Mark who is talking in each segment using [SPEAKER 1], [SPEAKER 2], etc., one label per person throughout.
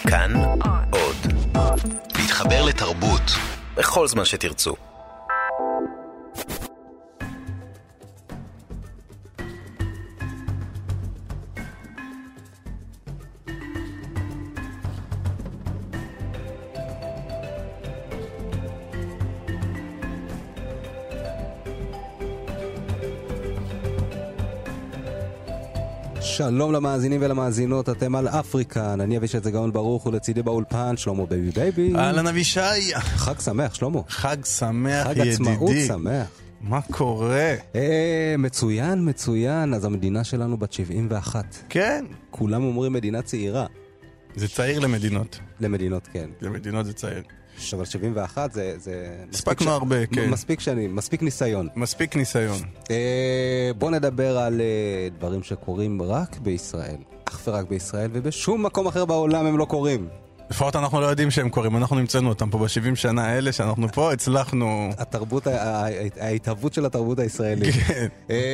[SPEAKER 1] כאן עוד. להתחבר לתרבות בכל זמן שתרצו.
[SPEAKER 2] שלום למאזינים ולמאזינות, אתם על אפריקן, אני אבישי גאון ברוך ולצידי באולפן שלמה בייבי בייבי.
[SPEAKER 3] אהלן אבישי.
[SPEAKER 2] חג שמח שלמה.
[SPEAKER 3] חג שמח
[SPEAKER 2] חג
[SPEAKER 3] ידידי.
[SPEAKER 2] עצמאות שמח.
[SPEAKER 3] מה קורה?
[SPEAKER 2] מצוין, מצוין. אז המדינה שלנו בת 71.
[SPEAKER 3] כן.
[SPEAKER 2] כולם אומרים מדינה צעירה.
[SPEAKER 3] זה צעיר למדינות.
[SPEAKER 2] למדינות כן.
[SPEAKER 3] למדינות זה צעיר.
[SPEAKER 2] אבל 71 זה...
[SPEAKER 3] הספקנו הרבה, כן.
[SPEAKER 2] מספיק שנים, מספיק ניסיון.
[SPEAKER 3] מספיק ניסיון.
[SPEAKER 2] בוא נדבר על דברים שקורים רק בישראל. אך ורק בישראל, ובשום מקום אחר בעולם הם לא קורים.
[SPEAKER 3] לפחות אנחנו לא יודעים שהם קורים, אנחנו נמצאנו אותם פה ב-70 שנה האלה שאנחנו פה, הצלחנו...
[SPEAKER 2] ההתהוות של התרבות הישראלית.
[SPEAKER 3] כן.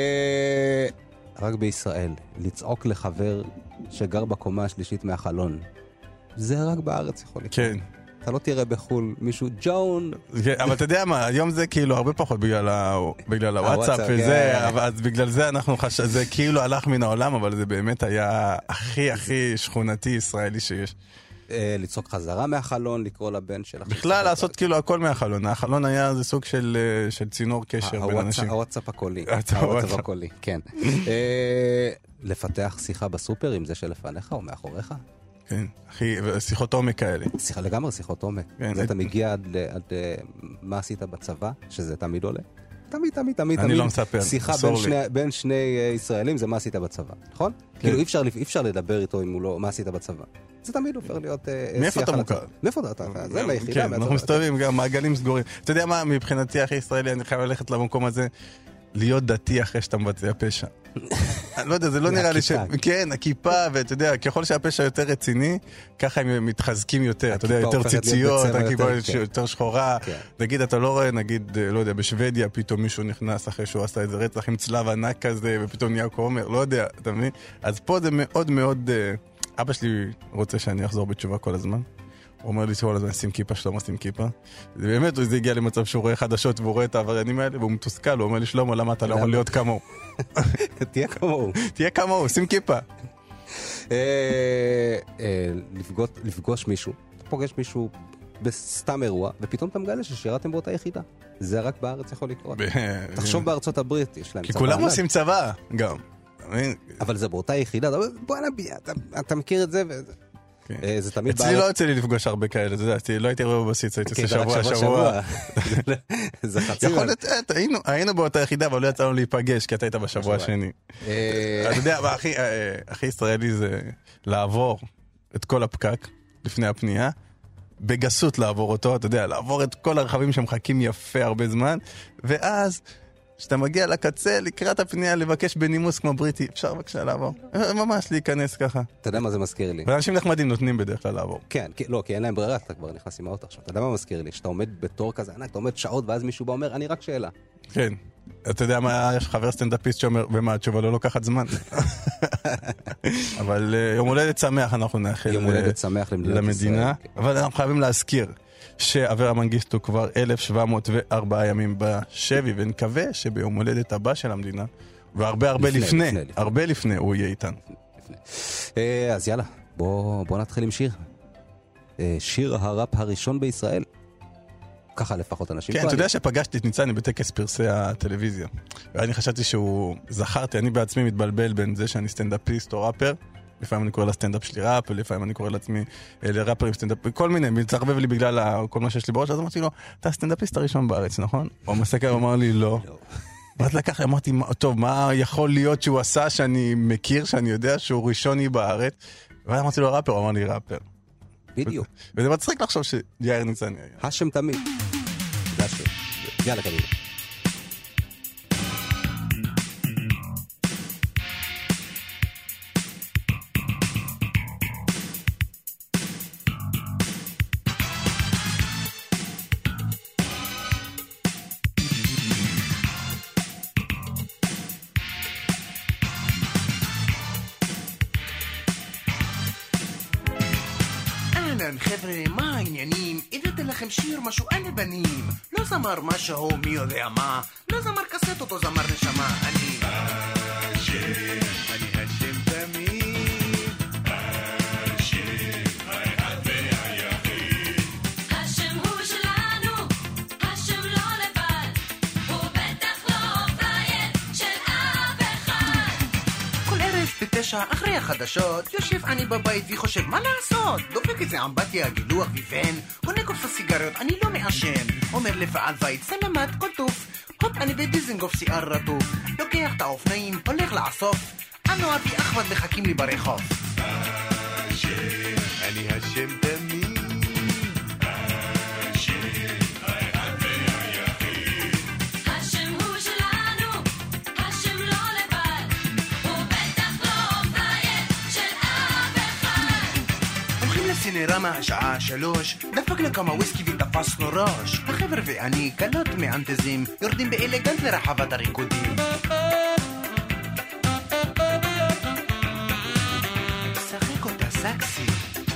[SPEAKER 2] רק בישראל, לצעוק לחבר שגר בקומה השלישית מהחלון. זה רק בארץ יכול לקרות.
[SPEAKER 3] כן.
[SPEAKER 2] אתה לא תראה בחול מישהו ג'ון.
[SPEAKER 3] אבל אתה יודע מה, היום זה כאילו הרבה פחות בגלל הוואטסאפ וזה, אז בגלל זה זה כאילו הלך מן העולם, אבל זה באמת היה הכי שכונתי ישראלי שיש.
[SPEAKER 2] לצעוק חזרה מהחלון, לקרוא לבן שלך.
[SPEAKER 3] בכלל לעשות כאילו הכל מהחלון. החלון היה איזה סוג של צינור קשר בין אנשים.
[SPEAKER 2] הוואטסאפ הקולי. הוואטסאפ הקולי, כן. לפתח שיחה בסופר עם זה שלפניך או מאחוריך.
[SPEAKER 3] כן, שיחות עומק כאלה.
[SPEAKER 2] לגמרי שיחות עומק. זה אתה מגיע עד מה עשית בצבא, שזה תמיד עולה. תמיד.
[SPEAKER 3] אני לא מספר.
[SPEAKER 2] שיחה בין שני ישראלים זה מה עשית בצבא, נכון? כאילו אי אפשר לדבר איתו אם הוא לא, מה עשית בצבא. זה תמיד הופך להיות
[SPEAKER 3] מאיפה אתה מוכר?
[SPEAKER 2] מאיפה אתה? זה ליחידה.
[SPEAKER 3] כן, אנחנו מסתובבים גם מעגלים סגורים. אתה יודע מה, מבחינתי הכי ישראלי, אני חייב ללכת למקום הזה, להיות דתי אחרי שאתה מבצע פשע. אני לא יודע, זה לא נראה לי ש... כן, הכיפה, ואתה יודע, ככל שהפשע יותר רציני, ככה הם מתחזקים יותר, אתה יודע, יותר ציציות, הכיפה יותר שחורה. נגיד, אתה לא רואה, נגיד, לא יודע, בשוודיה פתאום מישהו נכנס אחרי שהוא עשה איזה רצח עם צלב ענק כזה, ופתאום נהיה כומר, לא יודע, אתה מבין? אז פה זה מאוד מאוד... אבא שלי רוצה שאני אחזור בתשובה כל הזמן. הוא אומר לי כל הזמן, שים כיפה, שלמה, שים כיפה. זה באמת, זה הגיע למצב שהוא רואה חדשות והוא רואה את העבריינים האלה, והוא מתוסכל, הוא אומר לי, שלמה, למה אתה לא יכול להיות כמוהו?
[SPEAKER 2] תהיה כמוהו.
[SPEAKER 3] תהיה כמוהו, שים כיפה.
[SPEAKER 2] לפגוש מישהו, אתה פוגש מישהו בסתם אירוע, ופתאום אתה מגלה ששירתם באותה יחידה. זה רק בארץ יכול לקרות. תחשוב בארצות הברית, יש להם צבא.
[SPEAKER 3] כי כולם עושים צבא, גם.
[SPEAKER 2] אבל זה באותה יחידה, בוא נביע, אתה מכיר את זה וזה.
[SPEAKER 3] אצלי לא יוצא לי לפגוש הרבה כאלה, אתה יודע, לא הייתי רואה בבסיס, הייתי עושה שבוע.
[SPEAKER 2] זה חצי.
[SPEAKER 3] יכול להיות, היינו באותה יחידה, אבל לא יצאנו להיפגש, כי אתה היית בשבוע השני. אתה יודע, הכי ישראלי זה לעבור את כל הפקק לפני הפנייה, בגסות לעבור אותו, אתה יודע, לעבור את כל הרכבים שמחכים יפה הרבה זמן, ואז... כשאתה מגיע לקצה, לקראת הפנייה, לבקש בנימוס כמו בריטי, אפשר בבקשה לעבור. ממש להיכנס ככה.
[SPEAKER 2] אתה יודע מה זה מזכיר לי?
[SPEAKER 3] ואנשים נחמדים נותנים בדרך כלל לעבור.
[SPEAKER 2] כן, לא, כי אין להם ברירה, אתה כבר נכנס עם האוטו עכשיו. אתה יודע מה מזכיר לי? שאתה עומד בתור כזה ענק, אתה עומד שעות, ואז מישהו בא אומר, אני רק שאלה.
[SPEAKER 3] כן. אתה יודע מה, יש חבר סטנדאפיסט שאומר, ומה, התשובה לא לוקחת זמן. אבל יום הולדת שמח אנחנו נאחל
[SPEAKER 2] יום הולדת שמח
[SPEAKER 3] למדינה. אבל אנחנו חייבים להזכיר שאברה מנגיסטו כבר 1704 ימים בשבי, ונקווה שביום הולדת הבא של המדינה, והרבה לפני הוא יהיה איתנו.
[SPEAKER 2] אז יאללה, בוא נתחיל עם שיר. שיר הראפ הראשון בישראל. ככה לפחות אנשים.
[SPEAKER 3] כן, אתה יודע שפגשתי את ניצני בטקס פרסי הטלוויזיה. ואני חשבתי שהוא זכרתי, אני בעצמי מתבלבל בין זה שאני סטנדאפיסט או ראפר. לפעמים אני קורא לסטנדאפ שלי ראפ, ולפעמים אני קורא לעצמי לראפר עם סטנדאפ, כל מיני, מתערבב לי בגלל כל מה שיש לי בראש, אז אמרתי לו, אתה הסטנדאפיסט הראשון בארץ, נכון? הוא מסתכל, הוא אמר לי, לא. ואז לקח, אמרתי, טוב, מה יכול להיות שהוא עשה שאני מכיר, שאני יודע שהוא ראשוני בארץ? ואז אמרתי לו, ראפר, הוא אמר לי, ראפר.
[SPEAKER 2] בדיוק.
[SPEAKER 3] וזה מצחיק לחשוב שיאיר ניצני היה.
[SPEAKER 2] השם תמיד. זה השם. יאללה, קדימה.
[SPEAKER 4] אהלן חבר'ה, מה העניינים? הבאתי לכם שיר משהו על בנים. לא זמר משהו מי יודע מה, לא זמר קסטות או זמר נשמה. אני השם תמיד, השם האחד והיחיד. השם הוא שלנו, השם לא לבד, הוא בטח לא פרייר של אף אחד. כל ערב בתשע אחרי החדשות יושב אני בבית וחושב מה לעשות. דופק איזה אמבטיה, גילוח ויבן, קונה קופסה סיגריות, אני לא מעשן. אומר לבעל בית סלמת כל טוב, הופ אני בדיזנגוף שיער רטוב, לוקח את האופניים, הולך לאסוף, אנו אבי אחמד מחכים לי ברחוב. אני השם תמיד, השם האחד והיחיד. השם הוא שלנו, השם לא לבד, הוא בטח לא פרייר של אף אחד. הולכים לסינרמה השעה 3, דפקנו כמה וויסקי ותפסנו ראש. החבר ואני קלות מאנטזים, יורדים באלגנט לרחבת הריקודים. שחק אותה סקסי.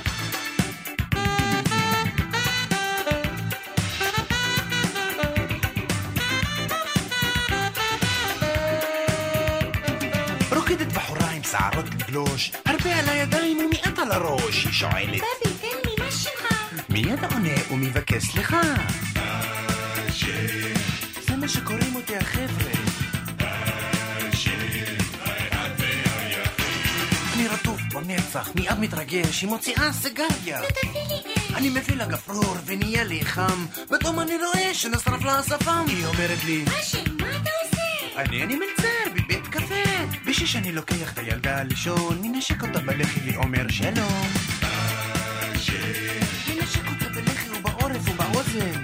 [SPEAKER 4] רוקדת בחורה עם שערות לגלוש, הרבה על הידיים ומיעט על הראש. היא שואלת, בבי, תן לי מה שלך? מיד עונה ומבקש סליחה. זה מה שקוראים אותי החבר'ה. אני רטוף במצח, מיד מתרגש, היא מוציאה סיגריה. אני מביא לה גפרור ונהיה לי חם, פתאום אני רואה שנשרף לה השפם. היא אומרת לי, מה אתה עושה? אני מלצר בבית קפה. בשביל שאני לוקח את הילדה לישון, מנשק אותה בלחי ואומר שלום. מנשק אותה בלחי ובעורף ובאוזן.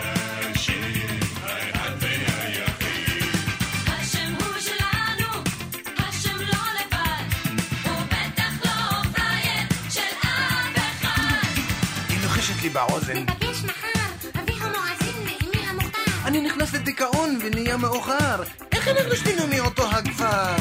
[SPEAKER 4] לי באוזן. נפגש מחר, אביך מואזין מאמי המוכתר. אני נכנס לדיכאון ונהיה מאוחר. איך אנחנו שתינו מאותו הכפר?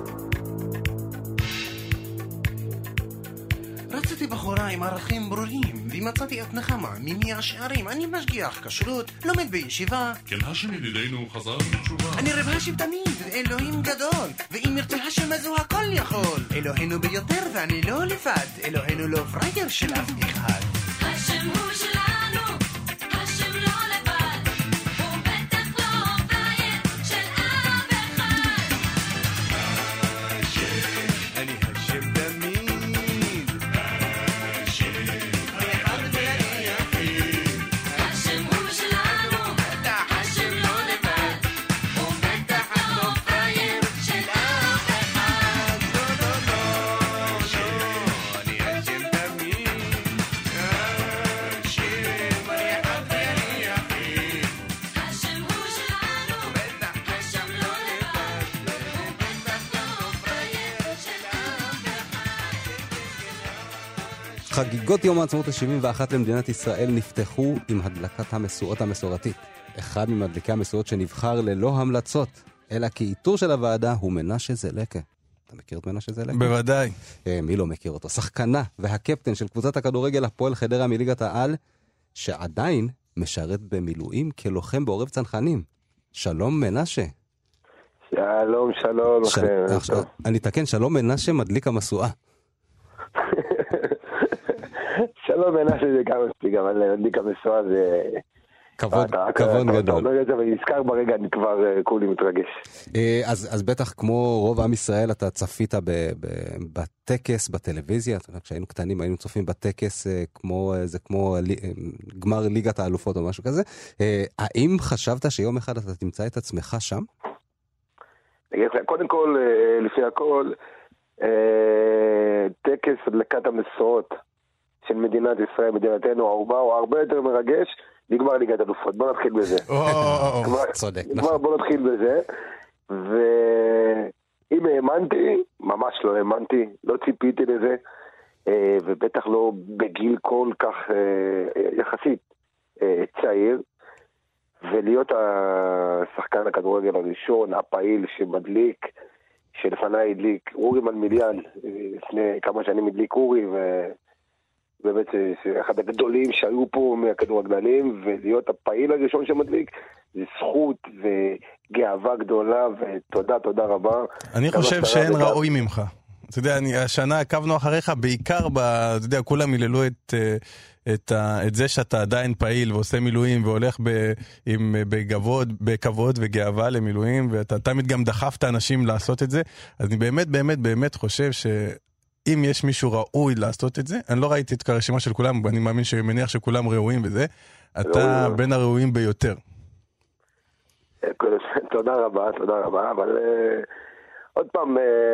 [SPEAKER 4] רציתי בחורה עם ערכים ברורים, ומצאתי את נחמה ממי השערים. אני משגיח כשרות, לומד בישיבה.
[SPEAKER 5] כן השם ידידנו חזר בתשובה.
[SPEAKER 4] אני רב השם תמיד, אלוהים גדול, ואם ירצה השם אז הוא הכל יכול. אלוהינו ביותר ואני לא לבד, אלוהינו לא פרייר של אף אחד. השם הוא שלנו, השם לא לבד, הוא בטח לא פרייר של אף אחד. אני השם תמיד, השם האחד והיחיד. השם הוא שלנו, השם לא לבד, הוא בטח לא פרייר של אף אחד. אני השם תמיד.
[SPEAKER 2] חגיגות יום העצמאות ה-71 למדינת ישראל נפתחו עם הדלקת המשואות המסורתית. אחד ממדליקי המשואות שנבחר ללא המלצות, אלא כי איתור של הוועדה הוא מנשה זלקה. אתה מכיר את מנשה זלקה?
[SPEAKER 3] בוודאי.
[SPEAKER 2] מי לא מכיר אותו? שחקנה והקפטן של קבוצת הכדורגל הפועל חדרה מליגת העל, שעדיין משרת במילואים כלוחם בעורב צנחנים. שלום מנשה.
[SPEAKER 6] שלום, שלום לכם.
[SPEAKER 2] אני אתקן, שלום מנשה מדליק המשואה.
[SPEAKER 6] שלום מנשה זה גם מספיק, אבל מדליק המשואה זה...
[SPEAKER 2] כבוד גדול.
[SPEAKER 6] אתה אומר את זה ונזכר ברגע, אני כבר כולי מתרגש.
[SPEAKER 2] אז בטח כמו רוב עם ישראל אתה צפית בטקס, בטלוויזיה, כשהיינו קטנים היינו צופים בטקס זה כמו גמר ליגת האלופות או משהו כזה. האם חשבת שיום אחד אתה תמצא את עצמך שם?
[SPEAKER 6] קודם כל, לפי הכל, טקס הדלקת המשואות של מדינת ישראל, מדינתנו האומה, הוא הרבה יותר מרגש נגמר ליגת אלופות. בוא נתחיל בזה.
[SPEAKER 2] צודק.
[SPEAKER 6] בוא נתחיל בזה. ואם האמנתי, ממש לא האמנתי, לא ציפיתי לזה, ובטח לא בגיל כל כך יחסית צעיר, ולהיות השחקן הכדורגל הראשון, הפעיל שמדליק, שלפני הדליק אורי מלמיליאן, לפני כמה שנים הדליק אורי, באמת שאחד הגדולים שהיו פה מהכדורגלנים, ולהיות הפעיל הראשון שמדליק, זה זכות וגאווה גדולה, ותודה, תודה רבה.
[SPEAKER 3] אני חושב שאין ראוי ממך. אתה יודע, השנה עקבנו אחריך, בעיקר, אתה יודע, כולם מיללו את זה שאתה עדיין פעיל ועושה מילואים והולך בכבוד וגאווה למילואים, ואתה תמיד גם דחפת אנשים לעשות את זה. אז אני באמת באמת באמת חושב שאם יש מישהו ראוי לעשות את זה, אני לא ראיתי את הרשימה של כולם, ואני מאמין שמניח שכולם ראויים בזה, אתה בין הראויים ביותר.
[SPEAKER 6] תודה רבה, אבל עוד פעם,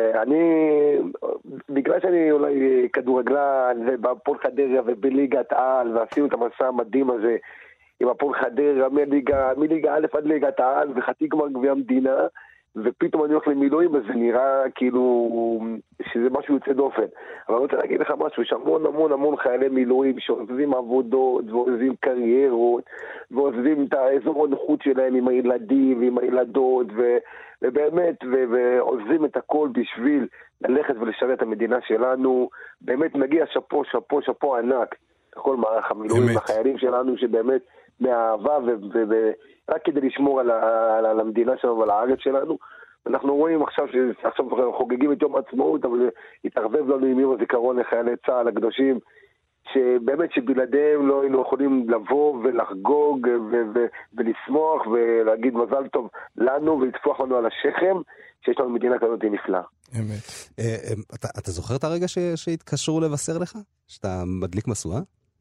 [SPEAKER 6] בגלל שאני אולי כדורגלן ובפועל חדרה ובליגת העל, ועשינו את המסע המדהים הזה עם הפועל חדרה מליגה א' עד ליגת העל וחצי גמר גביע המדינה, ופתאום אני הולך למילואים, אז זה נראה כאילו שזה משהו יוצא דופן. אבל אני רוצה להגיד לך משהו, יש המון חיילי מילואים שעוזבים עבודות ועוזבים קריירות ועוזבים את האזור הנוחות שלהם עם הילדים ועם הילדות ובאמת ועוזבים את הכל בשביל ללכת ולשרת את המדינה שלנו. באמת מגיע שפו ענק לכל מערך המילואים, החיילים שלנו שבאמת מהאהבה רק כדי לשמור על המדינה שלנו ועל הארץ שלנו. אנחנו רואים עכשיו חוגגים את יום העצמאות, אבל התערבב לנו עם יום הזיכרון לחיילי צה"ל הקדושים, שבאמת שבלעדיהם לא היינו יכולים לבוא ולחגוג ולשמוח ולהגיד מזל טוב לנו ולטפוח לנו על השכם, שיש לנו מדינה כזאת נפלאה.
[SPEAKER 3] אמת.
[SPEAKER 2] אתה זוכר את הרגע שהתקשרו לבשר לך? שאתה מדליק משואה?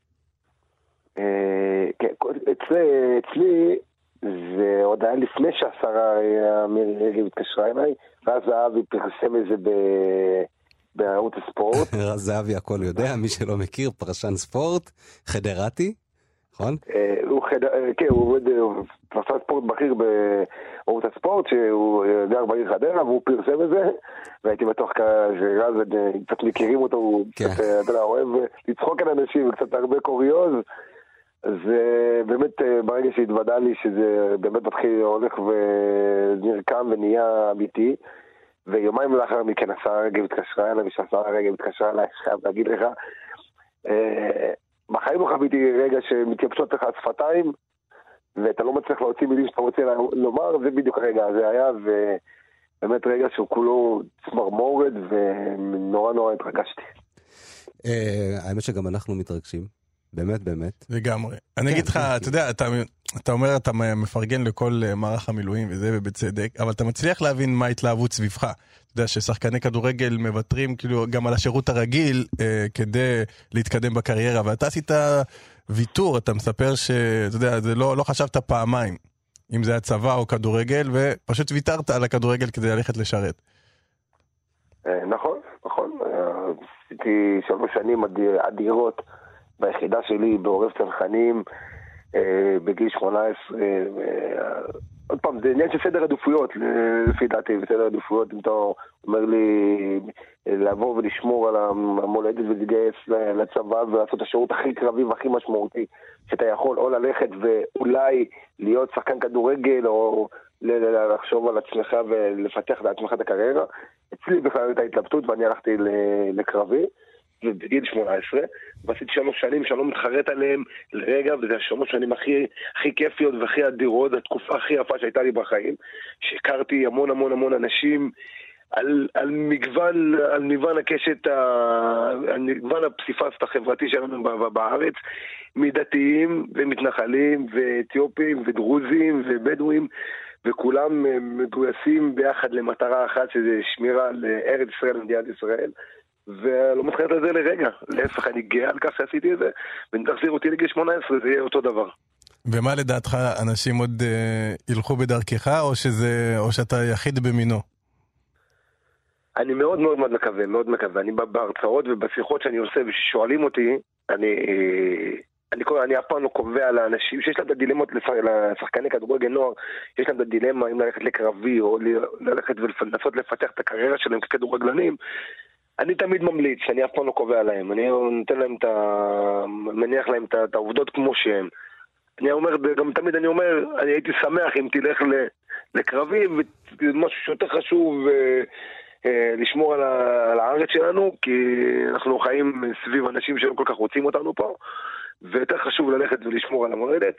[SPEAKER 6] כן, אצלי זה עוד היה לפני שהשרה מירי רגב התקשרה אליי, ואז זהבי פרסם את זה בערוץ הספורט.
[SPEAKER 2] זהבי הכל יודע, מי שלא מכיר, פרשן ספורט, חדרתי, נכון?
[SPEAKER 6] כן, הוא פרשן ספורט בכיר בערוץ הספורט, שהוא גר בעיר חדרה, והוא פרסם את זה, והייתי בטוח שרז, קצת מכירים אותו, הוא קצת אוהב לצחוק על אנשים, וקצת הרבה קוריוז, אז באמת ברגע שהתוודע לי שזה באמת מתחיל הולך ונרקם ונהיה אמיתי, ויומיים לאחר מכן השרה רגב התקשרה אליי, ושהשרה רגב התקשרה אליי, חייב להגיד לך, בחיים לא חוויתי רגע שמתייבשות לך שפתיים, ואתה לא מצליח להוציא מילים שאתה רוצה לומר, זה בדיוק הרגע הזה היה, ובאמת רגע שהוא כולו צמרמורת, ונורא התרגשתי.
[SPEAKER 2] האמת שגם אנחנו מתרגשים. באמת.
[SPEAKER 3] לגמרי. אני אגיד לך, אתה יודע, אתה אומר, אתה מפרגן לכל מערך המילואים וזה, ובצדק, אבל אתה מצליח להבין מה התלהבות סביבך. אתה יודע ששחקני כדורגל מבטרים כאילו גם על השירות הרגיל כדי להתקדם בקריירה, ואתה עשית ויתור, אתה מספר שאתה יודע, זה לא חשבת פעמיים, אם זה הצבא או כדורגל, ופשוט ויתרת על הכדורגל כדי ללכת לשרת.
[SPEAKER 6] נכון. עשיתי 3 שנים אדירות, ביחידה שלי בעורף צנחנים בגיל 18. עוד פעם, זה עניין של סדר עדיפויות, לפי דעתי, בסדר עדיפויות, אם אתה אומר לי לעבור ולשמור על המולדת ולהתגייס לצבא ולעשות את השירות הכי קרבי והכי משמעותי שאתה יכול, או ללכת ואולי להיות שחקן כדורגל, או לחשוב על עצמך ולפתח לעצמך את הקריירה. אצלי בכלל הייתה התלבטות ואני הלכתי לקרבי בגיל 18, ועשיתי 3 שנים שאני לא מתחרט עליהם לרגע, וזה 3 שנים הכי כיפיות והכי אדירות, התקופה הכי יפה שהייתה לי בחיים, שהכרתי המון אנשים על מגוון הקשת, על מגוון הפסיפס החברתי שלנו בארץ, מדתיים ומתנחלים ואתיופים ודרוזים ובדואים, וכולם מגויסים ביחד למטרה אחת, שזה שמירה על ארץ ישראל ומדינת ישראל. ולא מתחילת על זה לרגע, להפך, אני גאה על כך שעשיתי את זה, ואם תחזיר אותי לגיל 18 זה יהיה אותו דבר.
[SPEAKER 3] ומה לדעתך, אנשים עוד ילכו בדרכך, או שאתה יחיד במינו?
[SPEAKER 6] אני מאוד מקווה, אני בהרצאות ובשיחות שאני עושה וששואלים אותי, אני אף פעם לא קובע לאנשים שיש להם את הדילמות, לשחקני כדורגל נוער, יש להם את הדילמה אם ללכת לקרבי או ללכת ולנסות לפתח את הקריירה שלהם ככדורגלנים. אני תמיד ממליץ, אני אף פעם לא קובע להם, אני נותן להם מניח להם את העובדות כמו שהם. אני אומר, גם תמיד אני אומר, אני הייתי שמח אם תלך לקרבי, ומשהו שיותר חשוב, לשמור על הארץ שלנו, כי אנחנו חיים סביב אנשים שלא כל כך רוצים אותנו פה, ויותר חשוב ללכת ולשמור על המולדת,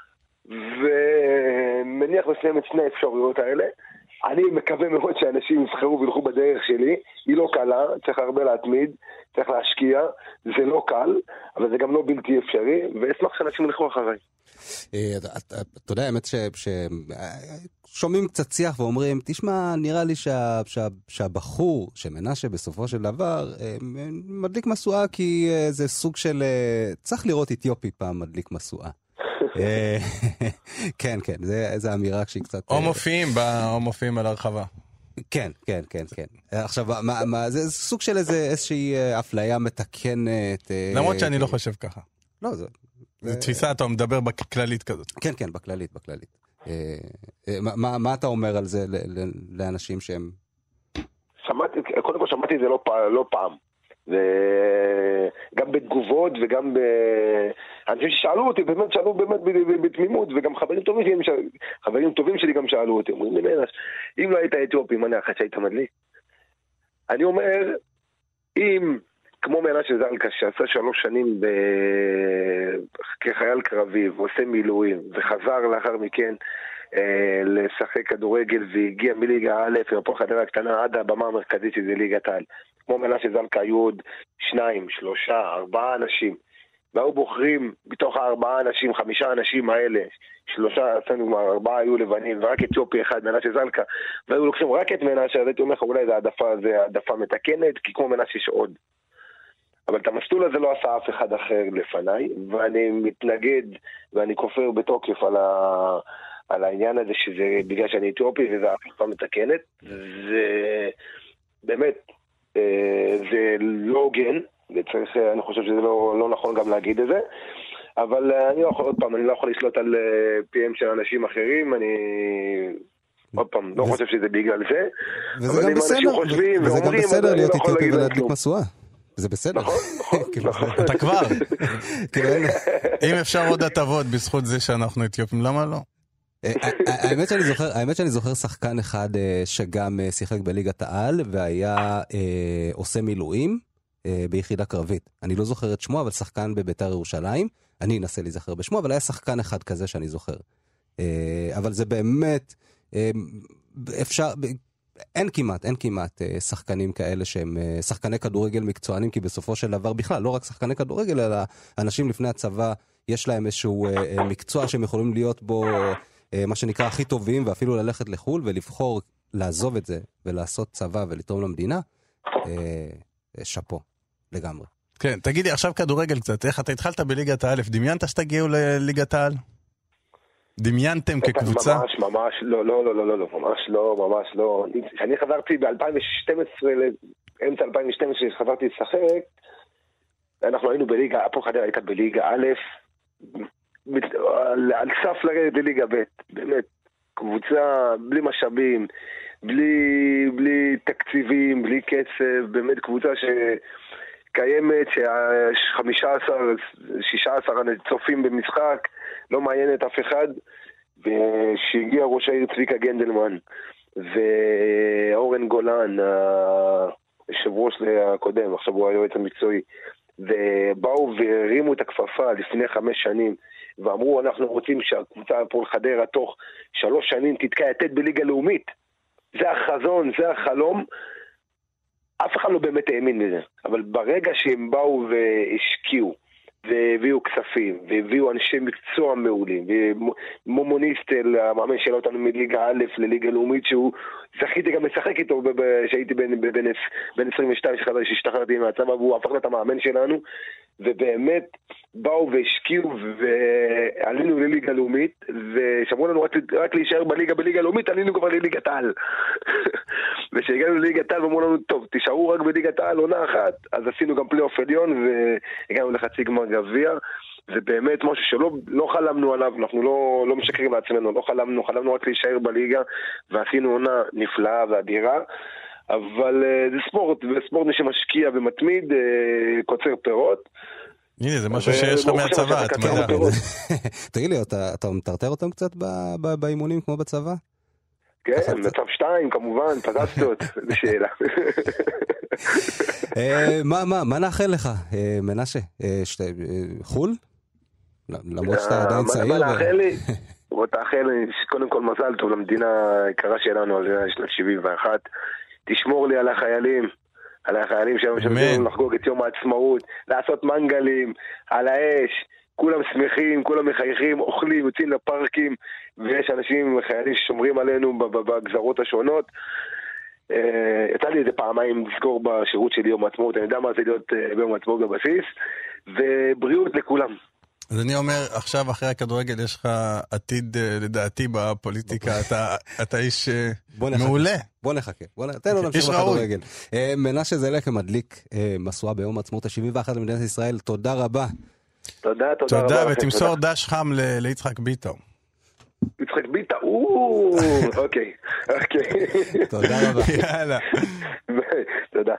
[SPEAKER 6] ומניח בפניהם את שני האפשרויות האלה. אני מקווה מאוד שאנשים יבחרו וילכו בדרך שלי, היא לא קלה, צריך הרבה להתמיד, צריך להשקיע, זה לא קל, אבל זה גם לא בלתי אפשרי, ואשמח שאנשים ילכו אחריי.
[SPEAKER 2] אתה יודע, האמת ששומעים קצת שיח ואומרים, תשמע, נראה לי שהבחור שמנשה בסופו של דבר מדליק מסועה, כי זה סוג של, צריך לראות אתיופי פעם מדליק מסועה. כן, כן, זה אמירה שהיא קצת...
[SPEAKER 3] או מופיעים על הרחבה.
[SPEAKER 2] כן, כן, כן, כן. עכשיו, זה סוג של איזושהי אפליה מתקנת.
[SPEAKER 3] למרות שאני לא חושב ככה.
[SPEAKER 2] לא, זה...
[SPEAKER 3] זה תפיסה, אתה מדבר בכללית כזאת.
[SPEAKER 2] כן, כן, בכללית, בכללית. מה אתה אומר על זה לאנשים שהם...
[SPEAKER 6] קודם כל שמעתי את זה לא פעם. וגם בתגובות וגם אנשים ששאלו אותי, באמת שאלו באמת בתמימות, וגם חברים טובים שלי גם שאלו אותי, אומרים לי, אם לא היית אתיופי, מה נאחד שהיית מדליק? אני אומר, אם כמו מנשה זלקה שעשה 3 שנים כחייל קרבי ועושה מילואים וחזר לאחר מכן לשחק כדורגל והגיע מליגה א' והפועל חדרה הקטנה עד הבמה המרכזית שזה ליגת העל. כמו מנשה זלקה היו עוד 2, 3, 4 אנשים, והיו בוחרים בתוך 4 אנשים, 5 אנשים האלה, 4 היו לבנים ורק אתיופי אחד, מנשה זלקה, והיו לוקחים רק את מנשה, אז הייתי אומר לך אולי זה העדפה מתקנת, כי כמו מנשה יש עוד. אבל את המסלול הזה לא עשה אף אחד אחר לפניי, ואני מתנגד ואני כופר בתוקף על העניין הזה שזה בגלל שאני אתיופי וזה העדפה מתקנת. זה באמת, זה לא הוגן, אני חושב שזה לא נכון גם להגיד את זה, אבל אני לא יכול, עוד פעם, אני לא יכול לשלוט על פיהם של אנשים אחרים, אני עוד פעם, לא חושב שזה בגלל זה.
[SPEAKER 2] וזה גם בסדר להיות אתיופי ולהדליק מסועה. זה בסדר.
[SPEAKER 6] נכון.
[SPEAKER 3] אתה כבר. אם אפשר עוד הטבות בזכות זה שאנחנו אתיופים, למה לא?
[SPEAKER 2] האמת שאני זוכר שחקן אחד שגם שיחק בליגת העל והיה עושה מילואים ביחידה קרבית. אני לא זוכר את שמו, אבל שחקן בביתר ירושלים. אני אנסה להיזכר בשמו, אבל היה שחקן אחד כזה שאני זוכר. אבל זה באמת אפשר... אין כמעט שחקנים כאלה שהם שחקני כדורגל מקצוענים, כי בסופו של דבר בכלל, לא רק שחקני כדורגל, אלא אנשים לפני הצבא, יש להם איזשהו מקצוע שהם יכולים להיות בו, מה שנקרא, הכי טובים, ואפילו ללכת לחול ולבחור לעזוב את זה, ולעשות צבא ולתרום למדינה, שפו, לגמרי.
[SPEAKER 3] כן, תגידי, עכשיו כדורגל קצת, איך אתה התחלת בליגת האלף, דמיינת שתגיעו לליגת העל? דמיינתם כקבוצה?
[SPEAKER 6] ממש לא. כשאני חזרתי ב-2012, אמצע 2012, כשחזרתי לשחק, אנחנו היינו בליגה, הפועל חדרה הייתה בליגה א', על סף לרדת לליגה ב', באמת, קבוצה בלי משאבים, בלי תקציבים, בלי קצב, באמת קבוצה שקיימת, 16 צופים במשחק, לא מעיינת אף אחד, ושהגיע ראש העיר צביקה גנדלמן ואורן גולן, היושב ראש הקודם, עכשיו הוא היועץ המקצועי, ובאו והרימו את הכפפה לפני 5 שנים ואמרו אנחנו רוצים שהקבוצה הפועל חדרה תוך 3 שנים תתקע יתד בליגה לאומית. זה החזון, זה החלום. אף אחד לא באמת האמין בזה, אבל ברגע שהם באו והשקיעו והביאו כספים, והביאו אנשי מקצוע מעולים, ומומוניסטל, המאמן שאלה אותנו מליגה א' לליגה לאומית, שהוא זכיתי גם לשחק איתו, שהייתי בין 22 שהשתחררתי מהצבא, והוא הפך את המאמן שלנו, ובאמת באו והשקיעו, ועלינו לליגה לאומית, ושמרו לנו רק להישאר בליגה לאומית, עלינו כבר לליגת העל. ושהגענו לליגת העל, ואמרו לנו, טוב, תישארו רק בליגת העל עונה אחת, אז עשינו גם פלייאוף עליון, והגענו לחצי גמר גביע, זה באמת משהו שלא חלמנו עליו, אנחנו לא משקרים לעצמנו, לא חלמנו רק להישאר בליגה, ועשינו עונה נפלאה ואדירה, אבל זה ספורט, וספורט מי שמשקיע ומתמיד, קוצר פירות.
[SPEAKER 3] הנה, זה משהו שיש לך מהצבא, התמדה.
[SPEAKER 2] תגיד לי, אתה מטרטר אותם קצת באימונים כמו בצבא?
[SPEAKER 6] כן, מצב 2 כמובן, פרסטות, זו שאלה.
[SPEAKER 2] מה נאחל לך, מנשה? חול? למרות שאתה עדיין צעיר.
[SPEAKER 6] מה נאחל לי? תאחל לי, קודם כל מזל טוב למדינה היקרה שלנו, על שנת 71. תשמור לי על החיילים שהיום שמתחילים לחגוג את יום העצמאות, לעשות מנגלים, על האש, כולם שמחים, כולם מחייכים, אוכלים, יוצאים לפארקים, ויש אנשים, חיילים ששומרים עלינו בגזרות השונות. יצא לי איזה פעמיים לסגור בשירות שלי יום העצמאות, אני יודע מה זה להיות ביום העצמאות בבסיס, ובריאות לכולם.
[SPEAKER 3] אז אני אומר, עכשיו אחרי הכדורגל יש לך עתיד לדעתי בפוליטיקה, אתה איש מעולה.
[SPEAKER 2] בוא נחכה, תן לו להמשיך בכדורגל. מנשה זלקה מדליק משואה ביום העצמאות ה-71 למדינת ישראל, תודה רבה.
[SPEAKER 6] תודה רבה.
[SPEAKER 3] תודה, ותמסור דש חם ליצחק ביטו.
[SPEAKER 6] יצחק ביטו, אוקיי.
[SPEAKER 2] תודה רבה.
[SPEAKER 3] יאללה.
[SPEAKER 6] תודה.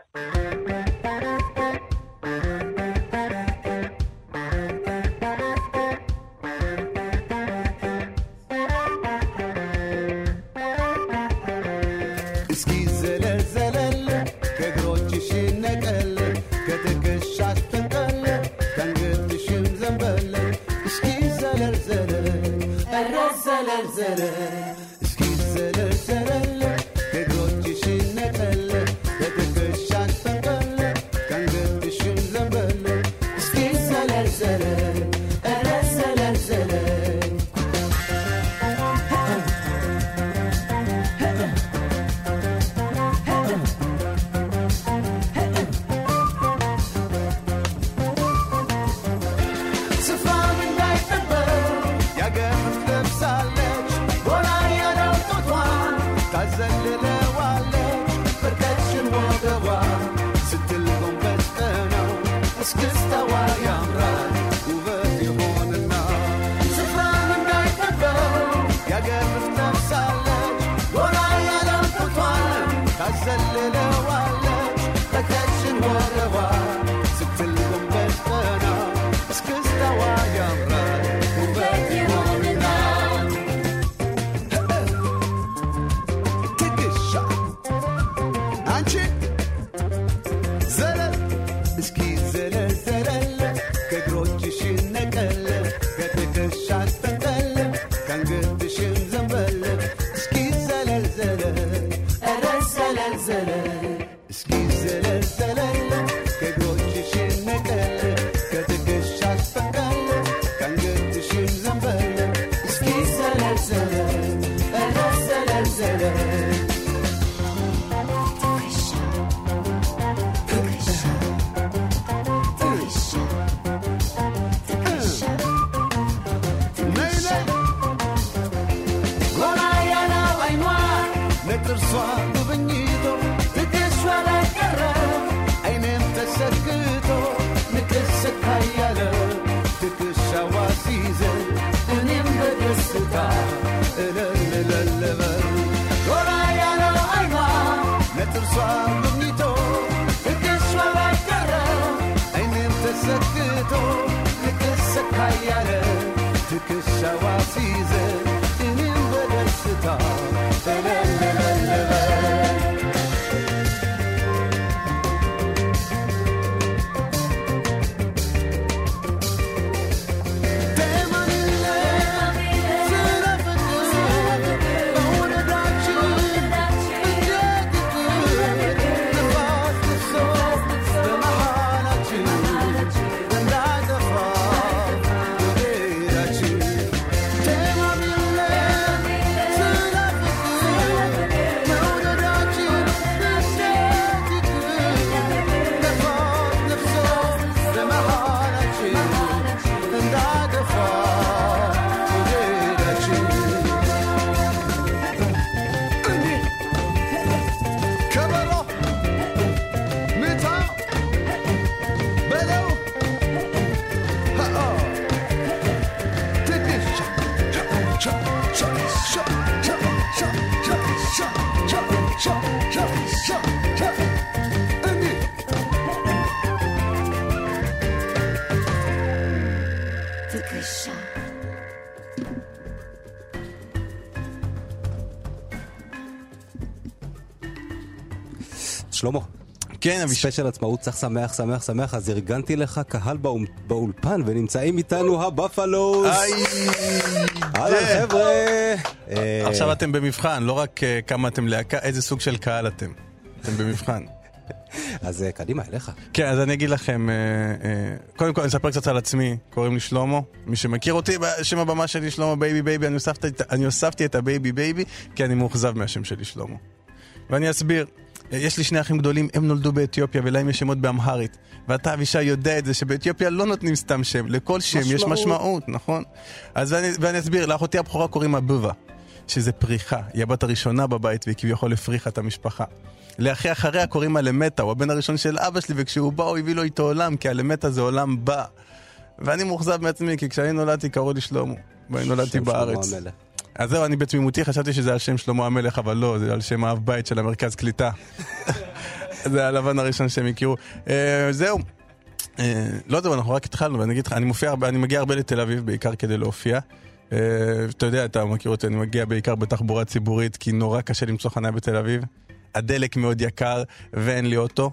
[SPEAKER 2] שלמה.
[SPEAKER 3] כן, אבישי.
[SPEAKER 2] ספיישל עצמאות צריך שמח, שמח, שמח, אז ארגנתי לך קהל באולפן, ונמצאים איתנו הבאפלוס. הלאה חבר'ה.
[SPEAKER 3] עכשיו אתם במבחן, לא רק כמה אתם להקה, איזה סוג של קהל אתם. אתם במבחן.
[SPEAKER 2] אז קדימה, אליך.
[SPEAKER 3] כן, אז אני אגיד לכם, קודם כל אני אספר קצת על עצמי, קוראים לי שלמה, מי שמכיר אותי, שם הבמה שלי שלמה בייבי בייבי, אני הוספתי את הבייבי בייבי, כי אני מאוכזב מהשם שלי שלמה. ואני אסביר, יש לי שני אחים גדולים, הם נולדו באתיופיה ולהם יש שמות באמהרית, ואתה אבישי יודע את זה שבאתיופיה לא נותנים סתם שם, לכל שם יש משמעות, נכון? אז ואני אסביר, לאחותי הבכורה קוראים אבובה, שזה פריחה, היא הבת הראשונה בבית והיא כביכול הפריחה את המשפחה. לאחי אחריה קוראים אלמטה, הוא הבן הראשון של אבא שלי, וכשהוא בא הוא הביא לו איתו עולם, כי אלמטה זה עולם בא. ואני מאוכזב מעצמי, כי כשאני נולדתי קראו לי שלמה, ואני נולדתי בארץ. אז זהו, אני בתמימותי חשבתי שזה על שם שלמה המלך, אבל לא, זה על שם האב בית של המרכז קליטה. זה הלבן הראשון שהם הכירו. זהו. לא יודע, אנחנו רק התחלנו, ואני אגיד לך, אני מגיע הרבה לתל אביב, בעיקר כדי להופיע. אתה יודע, אתה מכיר אותי, אני מגיע בעיקר בתחבורה ציבורית, כי נורא קשה למצוא חניה בתל אביב. הדלק מאוד יקר, ואין לי אוטו.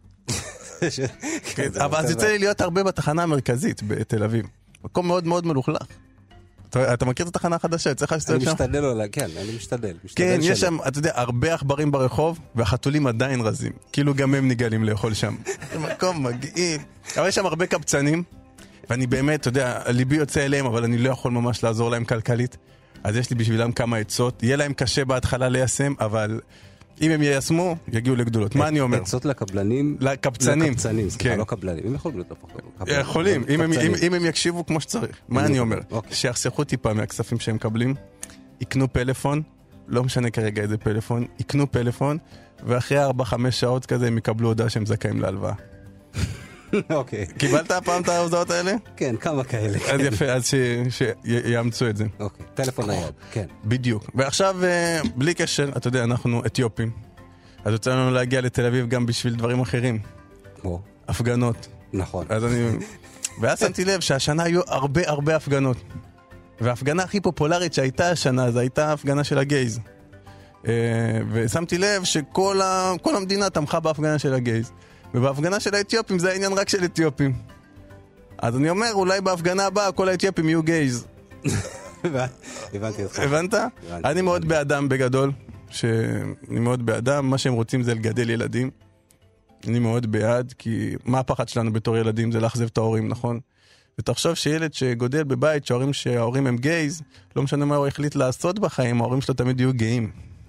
[SPEAKER 3] אבל אז יוצא לי להיות הרבה בתחנה המרכזית בתל אביב. מקום מאוד מאוד מלוכלך. אתה מכיר את התחנה החדשה?
[SPEAKER 2] אני משתדל אולי, כן, אני משתדל.
[SPEAKER 3] כן, יש שם, אתה יודע, הרבה עכברים ברחוב, והחתולים עדיין רזים. כאילו גם הם ניגלים לאכול שם. זה מקום מגעיל. אבל יש שם הרבה קבצנים, ואני באמת, אתה יודע, ליבי יוצא אליהם, אבל אני לא יכול ממש לעזור להם כלכלית. אז יש לי בשבילם כמה עצות. יהיה להם קשה בהתחלה ליישם, אבל אם הם יישמו, יגיעו לגדולות. מה אני אומר?
[SPEAKER 2] עצות לקבלנים?
[SPEAKER 3] לקבצנים.
[SPEAKER 2] סליחה, לא קבלנים. הם יכולים להיות לפחות.
[SPEAKER 3] יכולים, אם הם יקשיבו כמו שצריך. מה אני אומר? שיחסכו טיפה מהכספים שהם מקבלים, יקנו פלאפון, לא משנה כרגע איזה פלאפון, יקנו פלאפון, ואחרי 4-5 שעות כזה הם יקבלו הודעה שהם זכאים להלוואה.
[SPEAKER 2] אוקיי.
[SPEAKER 3] קיבלת הפעם את ההודעות האלה?
[SPEAKER 2] כן, כמה כאלה.
[SPEAKER 3] אז יפה, אז שיאמצו את זה.
[SPEAKER 2] אוקיי, טלפון נייד, כן.
[SPEAKER 3] בדיוק. ועכשיו, בלי קשר, אתה יודע, אנחנו אתיופים. אז יוצא לנו להגיע לתל אביב גם בשביל דברים אחרים.
[SPEAKER 2] כמו?
[SPEAKER 3] הפגנות.
[SPEAKER 2] נכון.
[SPEAKER 3] ואז שמתי לב שהשנה היו הרבה הפגנות. וההפגנה הכי פופולרית שהייתה השנה, זו הייתה ההפגנה של הגייז. ושמתי לב שכל המדינה תמכה בהפגנה של הגייז. ובהפגנה של האתיופים זה העניין רק של אתיופים. אז אני אומר, אולי בהפגנה הבאה כל האתיופים יהיו גייז.
[SPEAKER 2] הבנתי אותך.
[SPEAKER 3] הבנת? אני מאוד באדם בגדול. אני מאוד באדם, מה שהם רוצים זה לגדל ילדים. אני מאוד בעד, כי מה הפחד שלנו בתור ילדים? זה לאכזב את ההורים, נכון? ותחשוב שילד שגודל בבית שההורים הם גייז, לא משנה מה הוא החליט לעשות בחיים, ההורים שלו תמיד יהיו גאים.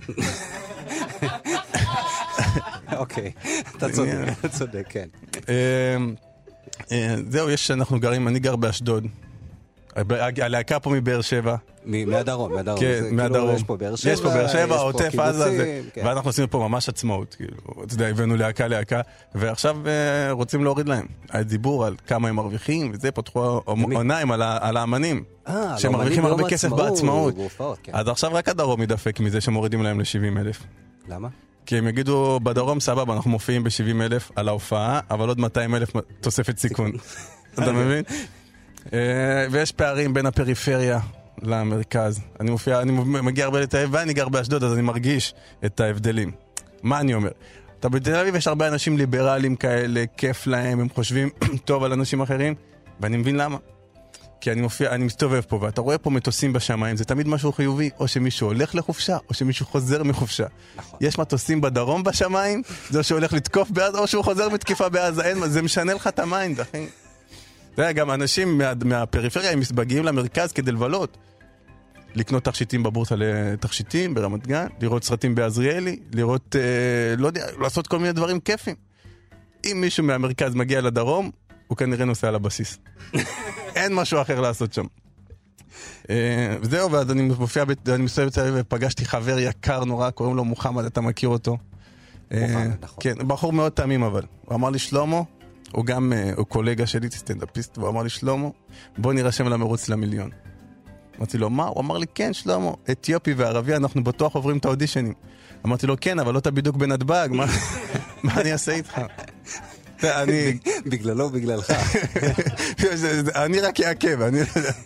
[SPEAKER 2] אוקיי, אתה צודק, כן.
[SPEAKER 3] זהו, אנחנו גרים, אני גר באשדוד. הלהקה פה מבאר שבע.
[SPEAKER 2] מהדרום.
[SPEAKER 3] כן, מהדרום.
[SPEAKER 2] יש פה באר שבע.
[SPEAKER 3] יש פה באר שבע, עוטף עזה, ואנחנו עשינו פה ממש עצמאות. אתה יודע, הבאנו להקה, ועכשיו רוצים להוריד להם. הדיבור על כמה הם מרוויחים, וזה פתחו עוניים על האמנים. שמרוויחים הרבה כסף בעצמאות. אז עכשיו רק הדרום ידפק מזה שמורידים להם ל-70,000.
[SPEAKER 2] למה?
[SPEAKER 3] כי הם יגידו, בדרום סבבה, אנחנו מופיעים ב-70,000 על ההופעה, אבל עוד 200,000 תוספת סיכון. אתה מבין? ויש פערים בין הפריפריה למרכז. אני מגיע הרבה לתל אביב ואני גר באשדוד, אז אני מרגיש את ההבדלים. מה אני אומר? בתל אביב יש הרבה אנשים ליברליים כאלה, כיף להם, הם חושבים טוב על אנשים אחרים, ואני מבין למה. כי אני מסתובב פה, ואתה רואה פה מטוסים בשמיים, זה תמיד משהו חיובי, או שמישהו הולך לחופשה, או שמישהו חוזר מחופשה. נכון. יש מטוסים בדרום בשמיים, זה או שהולך לתקוף בעזה, או שהוא חוזר מתקיפה בעזה, זה משנה לך את המיינד, אחי. גם אנשים מהפריפריה הם מגיעים למרכז כדי לבלות. לקנות תכשיטים בבורסה לתכשיטים ברמת גן, לראות סרטים בעזריאלי, לראות, לא יודע, לעשות כל מיני דברים כיפים. אם מישהו מהמרכז מגיע לדרום, הוא כנראה נוסע על הבסיס. אין משהו אחר לעשות שם. וזהו, ואז אני מסתובב בתל אביב ופגשתי חבר יקר נורא, קוראים לו מוחמד, אתה מכיר אותו? כן, בחור מאוד תמים אבל. הוא אמר לי, שלמה, הוא גם, הוא קולגה שלי, סטנדאפיסט, והוא אמר לי, שלמה, בוא נרשם למרוץ למיליון. אמרתי לו, מה? הוא אמר לי, כן, שלמה, אתיופי וערבי, אנחנו בטוח עוברים את האודישנים. אמרתי לו, כן, אבל לא אתה בדיוק בנתב"ג, מה אני אעשה איתך?
[SPEAKER 2] בגללו, בגללך.
[SPEAKER 3] אני רק יעקב.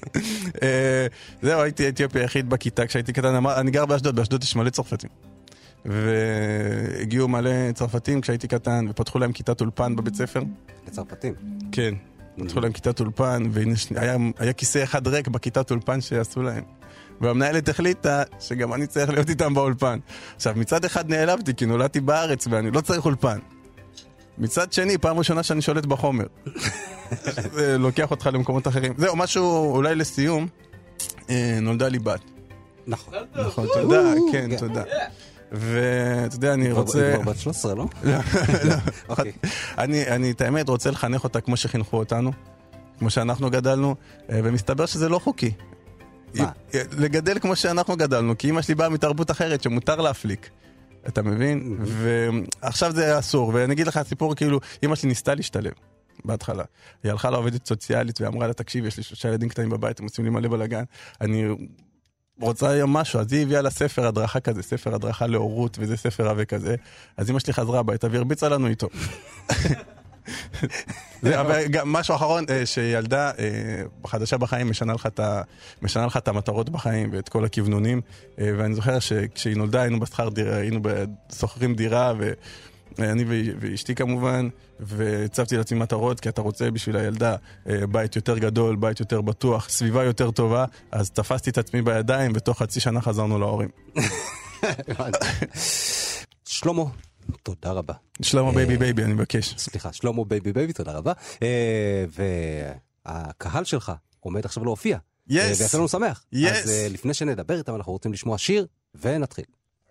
[SPEAKER 3] זהו, הייתי אתיופי היחיד בכיתה כשהייתי קטן. אני גר באשדוד, באשדוד יש מלא צרפתים. והגיעו מלא צרפתים כשהייתי קטן, ופתחו להם כיתת אולפן בבית ספר.
[SPEAKER 2] לצרפתים?
[SPEAKER 3] כן, פתחו להם כיתת אולפן, והיה כיסא אחד ריק בכיתת אולפן שעשו להם. והמנהלת החליטה שגם אני צריך להיות איתם באולפן. עכשיו, מצד אחד נעלבתי, כי נולדתי בארץ ואני לא צריך אולפן. מצד שני, פעם ראשונה שאני שולט בחומר. זה לוקח אותך למקומות אחרים. זהו, משהו אולי לסיום, נולדה לי בת.
[SPEAKER 2] נכון.
[SPEAKER 3] נכון, תודה, כן, תודה. ואתה יודע, אני רוצה...
[SPEAKER 2] היא כבר בת 13, לא?
[SPEAKER 3] לא. אני, את האמת, רוצה לחנך אותה כמו שחינכו אותנו, כמו שאנחנו גדלנו, ומסתבר שזה לא חוקי.
[SPEAKER 2] מה?
[SPEAKER 3] לגדל כמו שאנחנו גדלנו, כי אמא שלי באה מתרבות אחרת שמותר להפליק. אתה מבין? ועכשיו זה אסור, ואני אגיד לך הסיפור, כאילו, אמא שלי ניסתה להשתלב בהתחלה. היא הלכה לעובדת סוציאלית ואמרה לה, תקשיב, יש לי 3 ילדים קטנים בבית, הם עושים לי מלא בלגן, אני רוצה היום משהו. אז היא הביאה לה ספר הדרכה כזה, ספר הדרכה להורות, וזה ספר עבה כזה. אז אמא שלי חזרה הביתה והרביצה לנו איתו. אבל גם משהו אחרון, שילדה חדשה בחיים משנה לך את המטרות בחיים ואת כל הכיוונונים, ואני זוכר שכשהיא נולדה היינו בשכר דירה, היינו שוכרים דירה, ואני ואשתי כמובן, והצבתי לעצמי מטרות, כי אתה רוצה בשביל הילדה בית יותר גדול, בית יותר בטוח, סביבה יותר טובה, אז תפסתי את עצמי בידיים, ותוך חצי שנה חזרנו להורים.
[SPEAKER 2] שלמה, תודה רבה.
[SPEAKER 3] שלמה בייבי, אני מבקש.
[SPEAKER 2] סליחה, שלמה בייבי, תודה רבה. והקהל שלך עומד עכשיו להופיע. ויצא לנו שמח. אז לפני שנדבר איתם, אנחנו רוצים לשמוע שיר, ונתחיל.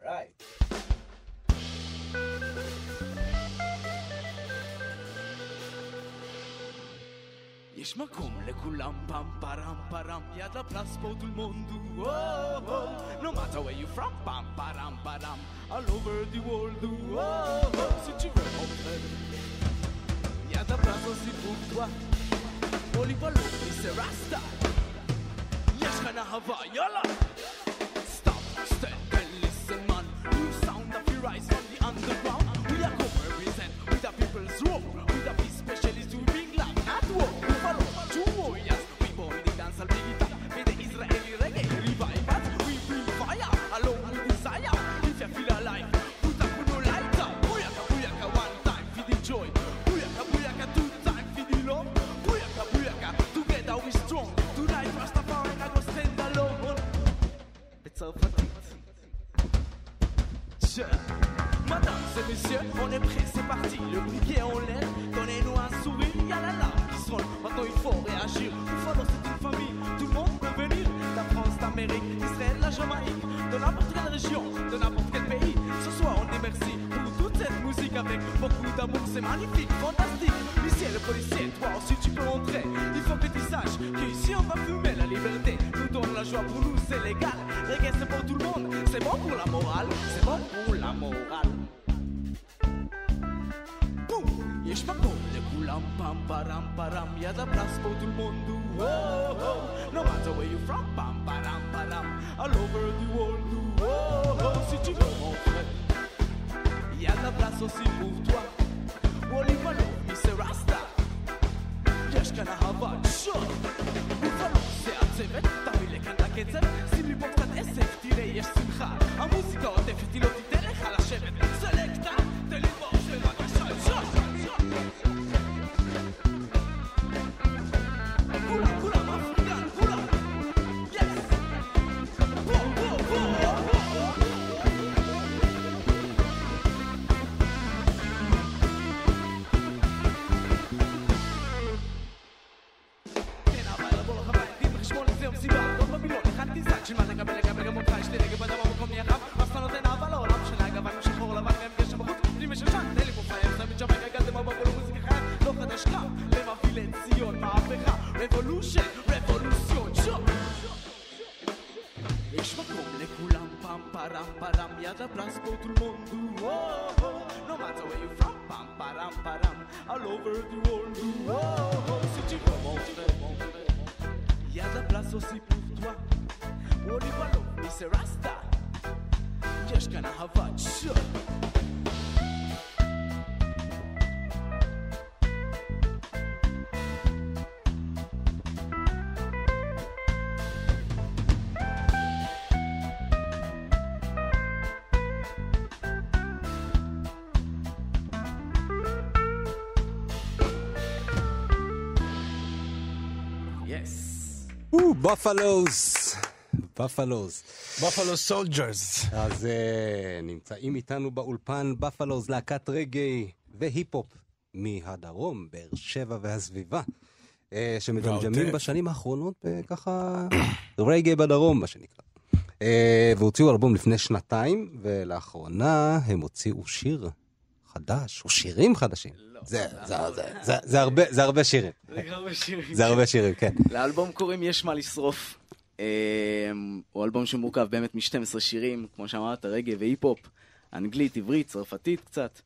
[SPEAKER 7] יש מקום לכולם, פם פרם פרם, יד לפלס פה tout le monde, oh oh, no matter where you from, pam param param, all over the world, oh oh, si tu veux rentrer, yad לפלס aussi pour toi, Olivalo, c'est Rasta, יש כאן אהבה, יאללה, stop, stand and listen man, new sound of your rise from the underground, we are come represent, with the people's roar, with the peace specialists who bring love at war. Madame et messieurs, on est prêt, c'est parti. Le briquet en l'air, donnez-nous un sourire. Y'a la larme qui se roule, maintenant il faut réagir. Buffalo c'est une famille, tout le monde peut venir. La France, l'Amérique, Israël, la Jamaïque. De n'importe quelle région, de n'importe quel pays. Ce soir on dit merci pour toute cette musique avec beaucoup d'amour. C'est magnifique, fantastique. L'huissier, le policier, toi aussi tu peux entrer. Il faut que tu saches qu'ici on va fumer la liberté. Nous donne la joie, pour nous c'est légal. Reggae c'est pour tout le monde, c'est bon pour la morale. C'est bon pour la morale. יש מקום לכולם, פם פרם פרם, יד לפלס פה tout le monde, oh oh, no matter where you from, פם פרם פרם, all over the world, oh oh, si tu veux rentrer, yad לפלס aussi pour toi, Olivalo, c'est Rasta, יש כאן אהבה, שור, בופלו, זה הצוות, תביא לכאן את הקצב, שים לי פה קצת עסק, תראה יש שמחה, המוזיקה עוטפת, היא לא תיתן לך לשבת, סלקטה, תן לי בוש בבקשה, שור,
[SPEAKER 2] בפלוז. בפלוז.
[SPEAKER 3] בפלו סולג'רס.
[SPEAKER 2] אז נמצאים איתנו באולפן בפלוז, להקת רגעי והיפ-הופ מהדרום, באר שבע והסביבה, שמדמדמים בשנים האחרונות ככה רגעי בדרום, מה שנקרא. והוציאו אלבום לפני 2 ולאחרונה הם הוציאו שיר חדש, או שירים חדשים. זה הרבה שירים. זה הרבה שירים, כן.
[SPEAKER 8] לאלבום קוראים יש מה לשרוף. הוא אלבום שמורכב באמת מ-12 שירים, כמו שאמרת, רגע והיפ-הופ, אנגלית, עברית, צרפתית קצת.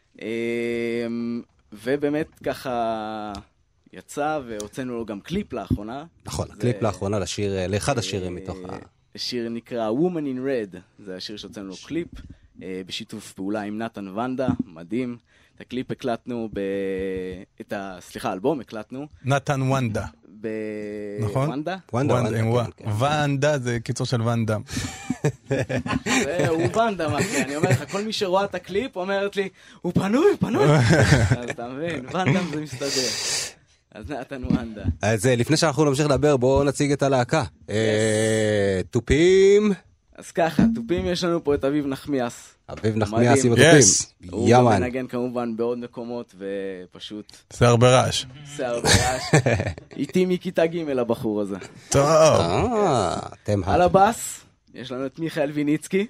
[SPEAKER 8] ובאמת ככה יצא, והוצאנו לו גם קליפ לאחרונה.
[SPEAKER 2] נכון, הקליפ לאחרונה לאחד השירים מתוך
[SPEAKER 8] השיר נקרא Woman in Red, זה השיר שהוצאנו לו קליפ, בשיתוף פעולה עם נתן ונדה, מדהים. את הקליפ הקלטנו האלבום הקלטנו.
[SPEAKER 3] נתן ונדה. נכון? ונדה זה קיצור של ונדה.
[SPEAKER 8] הוא ונדה, אני אומר לך, כל מי שרואה את הקליפ אומרת לי, הוא פנוי. אז אתה מבין, ונדה זה מסתדר. אז נתן ונדה.
[SPEAKER 2] אז לפני שאנחנו נמשיך לדבר, בואו נציג את הלהקה. תופים.
[SPEAKER 8] אז ככה, תופים יש לנו פה את אביב נחמיאס.
[SPEAKER 2] אביב נחמיאס עם התופים.
[SPEAKER 8] הוא גם מנגן כמובן בעוד מקומות ופשוט...
[SPEAKER 3] שיער ברעש.
[SPEAKER 8] איתי מכיתה ג' הבחור הזה.
[SPEAKER 3] טוב.
[SPEAKER 8] על הבאס יש לנו את מיכאל ויניצקי,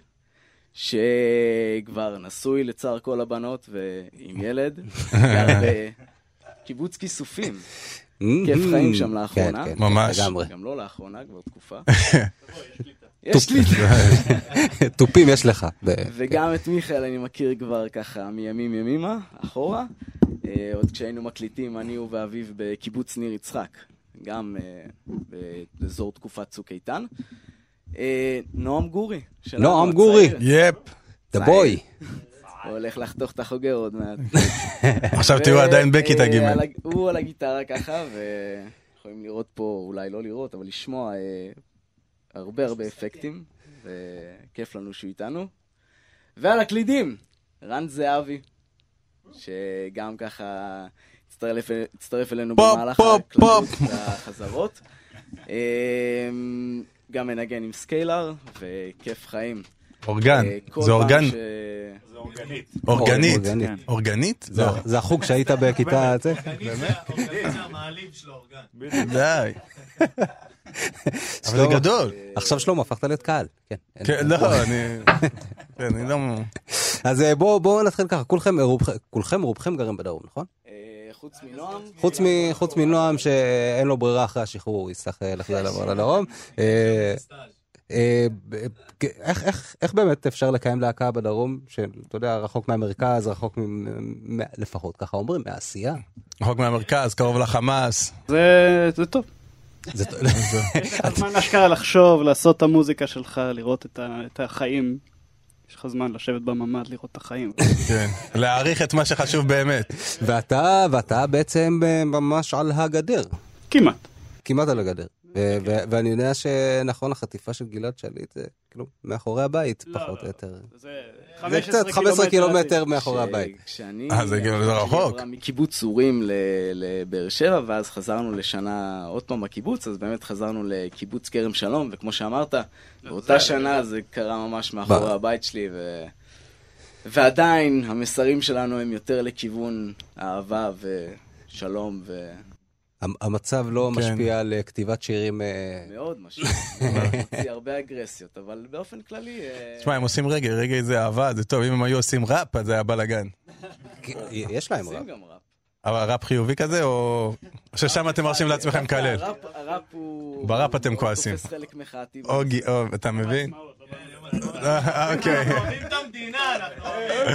[SPEAKER 8] שכבר נשוי לצער כל הבנות ועם ילד. גר בקיבוץ כיסופים. כיף חיים שם לאחרונה.
[SPEAKER 3] ממש.
[SPEAKER 8] גם לא לאחרונה, כבר תקופה.
[SPEAKER 2] יש לי. טופים יש לך.
[SPEAKER 8] וגם את מיכאל אני מכיר כבר ככה מימים ימימה, אחורה. עוד כשהיינו מקליטים, אני ואביב בקיבוץ ניר יצחק. גם באזור תקופת צוק איתן. נועם גורי.
[SPEAKER 2] נועם גורי.
[SPEAKER 3] יפ.
[SPEAKER 2] The boy.
[SPEAKER 8] הוא הולך לחתוך את החוגר עוד מעט.
[SPEAKER 3] עכשיו תראו עדיין בכיתה ג'.
[SPEAKER 8] הוא על הגיטרה ככה, ויכולים לראות פה, אולי לא לראות, אבל לשמוע הרבה אפקטים, וכיף לנו שהוא איתנו. ועל הקלידים, רן זהבי, שגם ככה הצטרף אלינו במהלך ההקלטות והחזרות. גם מנגן עם סקיילר, וכיף חיים.
[SPEAKER 3] אורגן, זה אורגן. אורגנית. אורגנית?
[SPEAKER 2] זה החוג שהיית בכיתה...
[SPEAKER 3] באמת?
[SPEAKER 9] אורגנית זה המעליב של האורגן.
[SPEAKER 3] די. אבל זה גדול.
[SPEAKER 2] עכשיו שלום, הפכת להיות קהל.
[SPEAKER 3] כן, לא, אני לא...
[SPEAKER 2] אז בואו נתחיל ככה, כולכם רובכם גרים בדרום, נכון?
[SPEAKER 8] חוץ מנועם.
[SPEAKER 2] חוץ מנועם שאין לו ברירה אחרי השחרור, הוא יצטרך לחזור לעבור לדרום. איך באמת אפשר לקיים להקה בדרום, שאתה יודע, רחוק מהמרכז, רחוק לפחות, ככה אומרים, מהעשייה?
[SPEAKER 3] רחוק מהמרכז, קרוב לחמאס.
[SPEAKER 9] זה טוב. יש לך זמן אשכרה לחשוב, לעשות את המוזיקה שלך, לראות את החיים. יש לך זמן לשבת בממד, לראות את החיים.
[SPEAKER 3] כן, להעריך את מה שחשוב באמת.
[SPEAKER 2] ואתה בעצם ממש על הגדר. כמעט על הגדר. ואני יודע שנכון, החטיפה של גלעד שליט זה כאילו מאחורי הבית, פחות או יותר. זה קצת 15 קילומטר מאחורי הבית.
[SPEAKER 3] זה רחוק.
[SPEAKER 8] מקיבוץ סורים לבאר שבע, ואז חזרנו לשנה עוד פעם בקיבוץ, אז באמת חזרנו לקיבוץ כרם שלום, וכמו שאמרת, באותה שנה זה קרה ממש מאחורי הבית שלי, ועדיין המסרים שלנו הם יותר לכיוון אהבה ושלום
[SPEAKER 2] המצב לא משפיע על כתיבת שירים...
[SPEAKER 8] מאוד משפיע, מוציא הרבה אגרסיות, אבל באופן כללי...
[SPEAKER 3] תשמע, הם עושים רגע זה אהבה, זה טוב, אם הם היו עושים ראפ, אז זה היה בלגן.
[SPEAKER 2] יש להם ראפ.
[SPEAKER 3] אבל ראפ חיובי כזה, או ששם אתם מרשים לעצמכם כלל?
[SPEAKER 8] הראפ הוא...
[SPEAKER 3] בראפ אתם כועסים.
[SPEAKER 8] תופס חלק מחאתי.
[SPEAKER 3] אתה מבין? אוקיי.
[SPEAKER 9] אוהבים את המדינה, אנחנו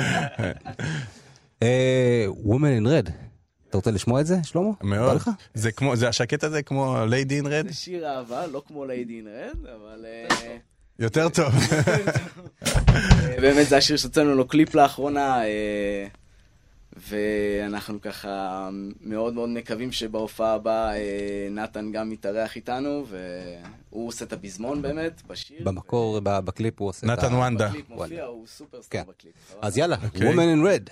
[SPEAKER 2] Woman in Red. אתה רוצה לשמוע את זה, שלמה?
[SPEAKER 3] מאוד. זה השקט הזה כמו Lady in Red?
[SPEAKER 8] זה שיר אהבה, לא כמו Lady in Red, אבל...
[SPEAKER 3] יותר טוב.
[SPEAKER 8] באמת זה השיר שהוצאנו לו קליפ לאחרונה, ואנחנו ככה מאוד מאוד מקווים שבהופעה הבאה נתן גם מתארח איתנו, והוא עושה את הפזמון באמת בשיר.
[SPEAKER 2] במקור, בקליפ הוא עושה את
[SPEAKER 3] נתן ונדה.
[SPEAKER 8] בקליפ מופיע, הוא סופרסטאר בקליפ.
[SPEAKER 2] אז יאללה, Woman in Red.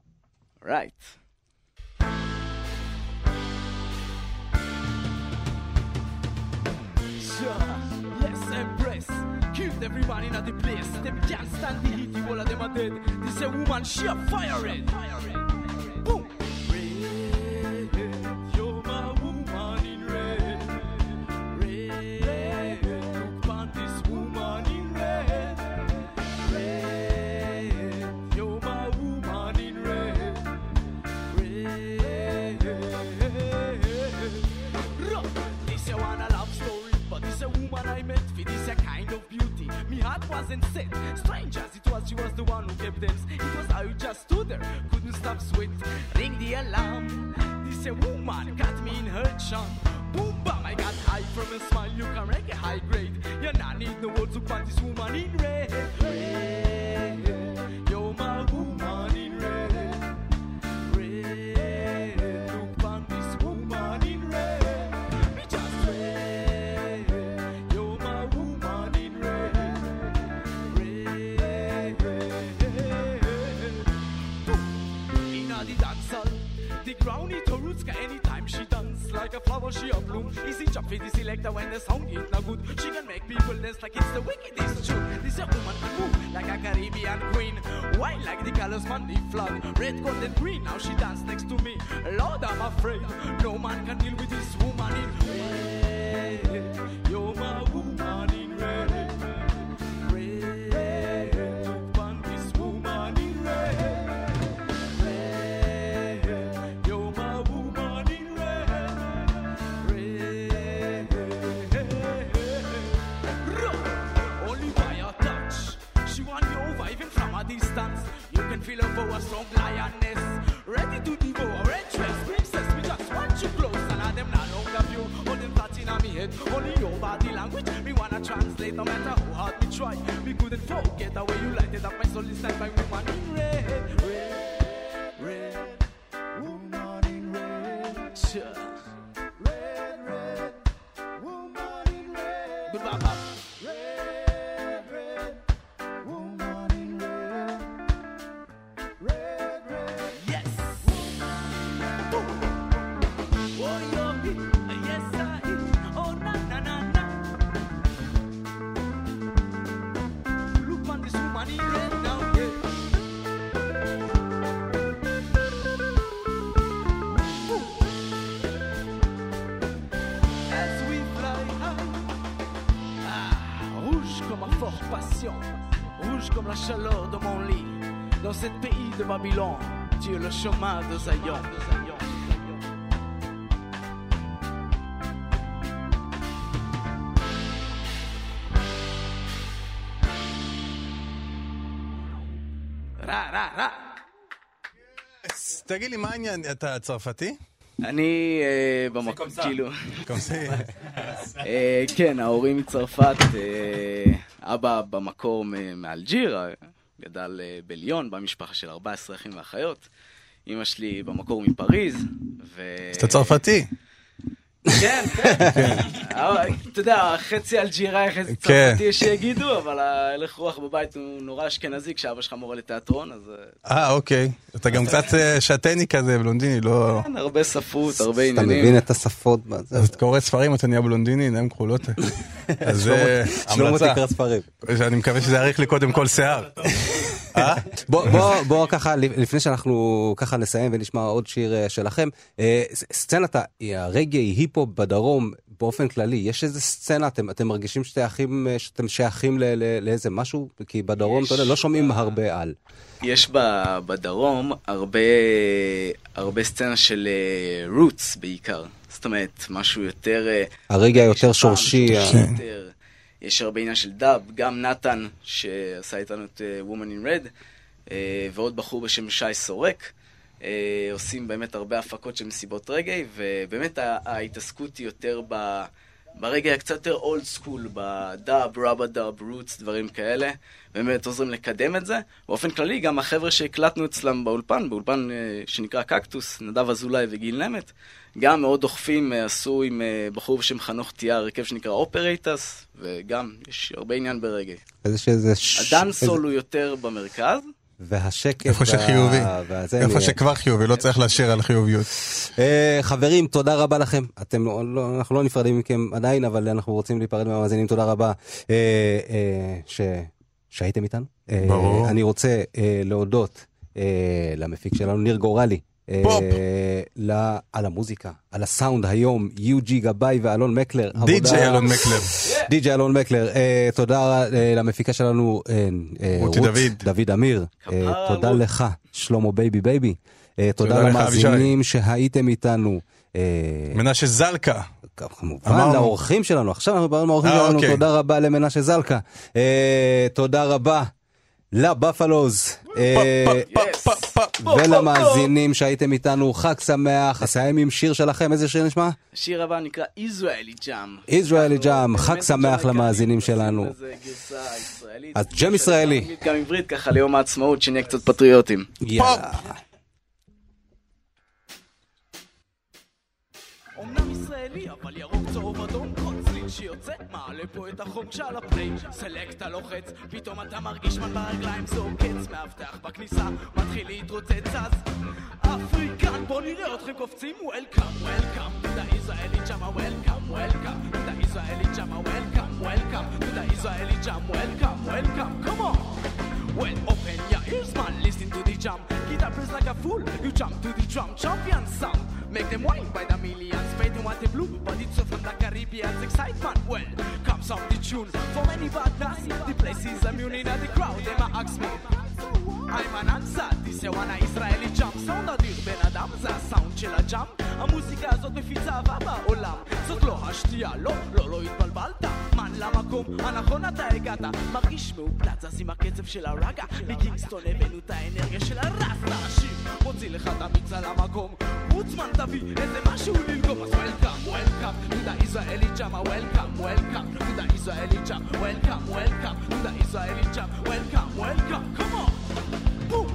[SPEAKER 8] Right.
[SPEAKER 7] everybody in the place. Them can't stand the heat, the whole of them are dead. This a woman, she a fire red. Boom. Red, you're my woman in red. Red, look on this woman in red. Red, you're my woman in red. Red. This a one a love story, but this a woman I met for this a kind of beauty. Me heart wasn't set. Strange as it was, she was the one who kept them. It was how you just stood there, couldn't stop sweat. Ring the alarm. This a woman got me in her charm. Boom bam, I got high from a smile. You can rank a high grade. You not need no words to find this woman in red. Red, you're my woman in red. Red, look on this woman in red. Me just red, you're my woman in red. Red, boom. Inna the dance hall, the ground it her roots, 'cause anytime she dance like a flower she a bloom. Easy jump for the selector when the sound is not good. She can make people dance like it's the wickedest truth. This a woman can move like a Caribbean queen. White like the colors man the flag. Red, gold and green. Now she dance next to me. Lord, I'm afraid no man can deal with this woman in red. You're my woman in red. Red, look on this woman in red. Red, you're my woman in red. Red, only by your touch. She want you over even from a distance. You can feel her for a strong lioness. Ready to devour, red dress, princess. We just want you close. And I them not longer view. All them thoughts in me head. Only your body language. Me wanna translate no matter how hard we try. We couldn't forget the way you lighted up my soul inside my woman in red. Red, red, woman in red. Sure. Red, red, woman in red. Ba-ba-ba. Red, red, woman in red. Red, red, yes. Boom. Oh, you're hit. Yes, I hit. Oh, na, na, na, na. Look on this woman in red now, yeah. Boom. As we fly high. Ah, rouge comme un fort passion, rouge comme la chaleur de mon lit. Dans cet pays de Babylone, tu es le chemin de Zion. רע, רע, רע.
[SPEAKER 3] תגיד לי, מה העניין? אתה צרפתי?
[SPEAKER 8] אני במקום, כאילו...
[SPEAKER 3] קומסי.
[SPEAKER 8] כן, ההורים מצרפת, אבא במקור מאלג'יר, גדל בליון, במשפחה של 14 אחים ואחיות. אמא שלי במקור מפריז,
[SPEAKER 3] אז אתה צרפתי.
[SPEAKER 8] כן, כן. אתה יודע, חצי אלג'יראי, חצי צרפתי שיגידו, אבל הלך רוח בבית הוא נורא אשכנזי, כשאבא שלך מורה לתיאטרון, אז...
[SPEAKER 3] אוקיי. אתה גם קצת שטני כזה, בלונדיני, לא...
[SPEAKER 8] כן, הרבה ספרות, הרבה עניינים.
[SPEAKER 2] אתה מבין את השפות.
[SPEAKER 3] אז אתה קורא ספרים, אתה נהיה בלונדיני, עיניים כחולות. אז זה
[SPEAKER 2] המלצה. תקרא ספרים.
[SPEAKER 3] אני מקווה שזה יאריך לי קודם כל שיער.
[SPEAKER 2] בוא ככה, לפני שאנחנו ככה נסיים ונשמע עוד שיר שלכם, סצנת הרגעי, היפ-הופ בדרום, באופן כללי, יש איזה סצנה, אתם מרגישים שאתם שייכים לאיזה משהו? כי בדרום, אתה יודע, לא שומעים הרבה על.
[SPEAKER 8] יש בדרום הרבה סצנה של רוטס בעיקר. זאת אומרת, משהו יותר...
[SPEAKER 2] הרגע יותר שורשי.
[SPEAKER 8] יש הרבה עניין של דאב, גם נתן שעשה איתנו את Woman in Red, ועוד בחור בשם שי סורק, עושים באמת הרבה הפקות של מסיבות רגעי, ובאמת ההתעסקות היא יותר ברגע קצת יותר אולד סקול, בדאב, רבא דאב, רוטס, דברים כאלה, באמת עוזרים לקדם את זה. באופן כללי, גם החבר'ה שהקלטנו אצלם באולפן שנקרא קקטוס, נדב אזולאי וגיל נמת, גם מאוד דוחפים, עשו עם בחור בשם חנוך תיאר, הרכב שנקרא אופרייטס, וגם יש הרבה עניין ברגעי. הדאנסול הוא יותר במרכז,
[SPEAKER 2] והשקט.
[SPEAKER 3] איפה שחיובי. איפה שכבר חיובי, לא צריך לשיר על חיוביות.
[SPEAKER 2] חברים, תודה רבה לכם. אנחנו לא נפרדים מכם עדיין, אבל אנחנו רוצים להיפרד מהמאזינים. תודה רבה שהייתם איתנו.
[SPEAKER 3] ברור.
[SPEAKER 2] אני רוצה להודות למפיק שלנו, ניר גורלי. על המוזיקה, על הסאונד היום, יוג'י גבאי ואלון מקלר.
[SPEAKER 3] די.ג'יי אלון מקלר.
[SPEAKER 2] די.ג'יי אלון מקלר. תודה למפיקה שלנו, רות דוד אמיר. תודה לך, שלמה בייבי בייבי. תודה למאזינים שהייתם איתנו.
[SPEAKER 3] מנשה זלקה.
[SPEAKER 2] כמובן, לאורחים שלנו. עכשיו אנחנו מדברים על האורחים שלנו. תודה רבה למנשה זלקה. תודה רבה לבאפלוז. ולמאזינים שהייתם איתנו, חג שמח. נסיים עם שיר שלכם. איזה שיר נשמע?
[SPEAKER 8] השיר הבא נקרא Israeli Jam.
[SPEAKER 2] Israeli Jam. חג שמח למאזינים שלנו. אז ג'ם ישראלי.
[SPEAKER 8] גם עברית ככה ליום העצמאות, שנהיה קצת פטריוטים.
[SPEAKER 2] יאללה.
[SPEAKER 7] אומנם ישראלי, אבל ירוק צהוב אדום, קוצלין שיוצא, מעלה פה את החום שעל הפליי, סלקט הלוחץ, פתאום אתה מרגיש מן ברגליים, זה עוקץ, מאבטח בכניסה, מתחיל להתרוצץ, אז אפריקן, בוא נראה אתכם קופצים, welcome, welcome, to the Israeli Jam, welcome, welcome, to the Israeli Jam, welcome, welcome, to the Israeli Jam, welcome, welcome, come on! Well, open your ears, man, listen to the jam. Get up like a fool, you jump to the drum, champion sound. Make them whine by the millions, pay them what they blue, but it's so from the Caribbean's excitement. Well, comes off the tune, for many bad nasty, the place is immune in the crowd, they might ask me. I'm an answer, this is one Israeli jam. Sound אדיר בן אדם, זה הסאונד של הג'אם. המוזיקה הזאת מפיצה אהבה בעולם. זאת לא השתייה, לא התבלבלת. מן למקום הנכון אתה הגעת. מרגיש מאופלט, זז עם הקצב של הרגע. מקינגסטון הבאנו את האנרגיה של הרסטה. השיר מוציא לך את המיצה למקום. מוצמן תביא איזה משהו ללגום. אז welcome, welcome to the Israeli Jam. Welcome, welcome to the Israeli Jam. Welcome, welcome to the Israeli Jam. Welcome, welcome, come on. Boom.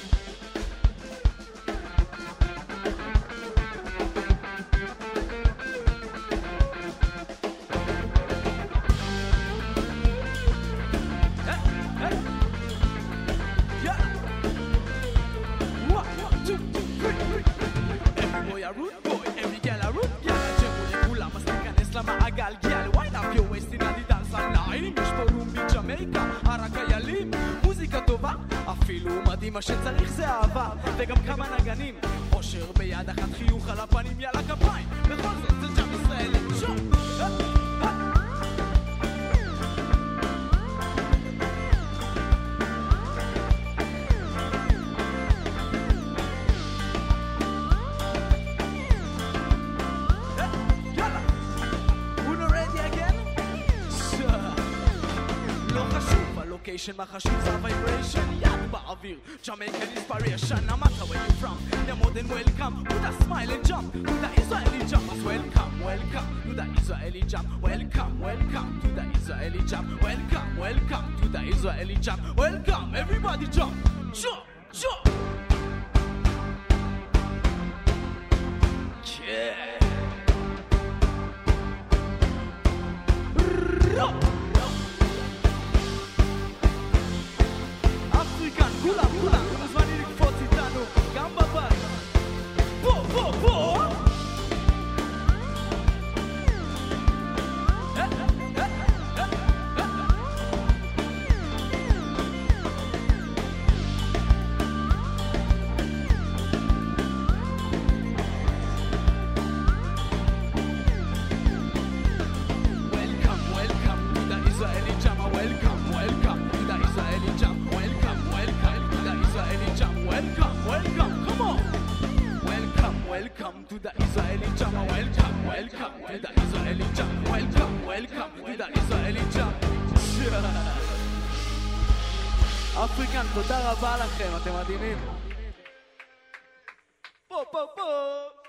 [SPEAKER 7] אפילו מדהים, מה שצריך זה אהבה וגם כמה נגנים, אושר ביד אחת, חיוך על הפנים, יאללה כפיים, בכל זאת זה ג'אם ישראלי, שום יאללה, uno ready again? לא חשוב הלוקיישן, מה חשוב זה הוויבריישן, יד באוויר, Jamaican inspiration, no matter where you're from, you're more than welcome, with a smile and jump, to the Israeli Jam, welcome, welcome, to the Israeli Jam, welcome, welcome, to the Israeli Jam, welcome, welcome, to the Israeli Jam, welcome, everybody jump, jump, jump, yeah. אפריקן, כולם, מוזמנים לקפוץ איתנו, גם בבית. בוא! Welcome to the Israeli Jam. Welcome, welcome to the Israeli Jam. Welcome, welcome to the Israeli Jam. אפריקן, תודה רבה לכם, אתם מדהימים. פה.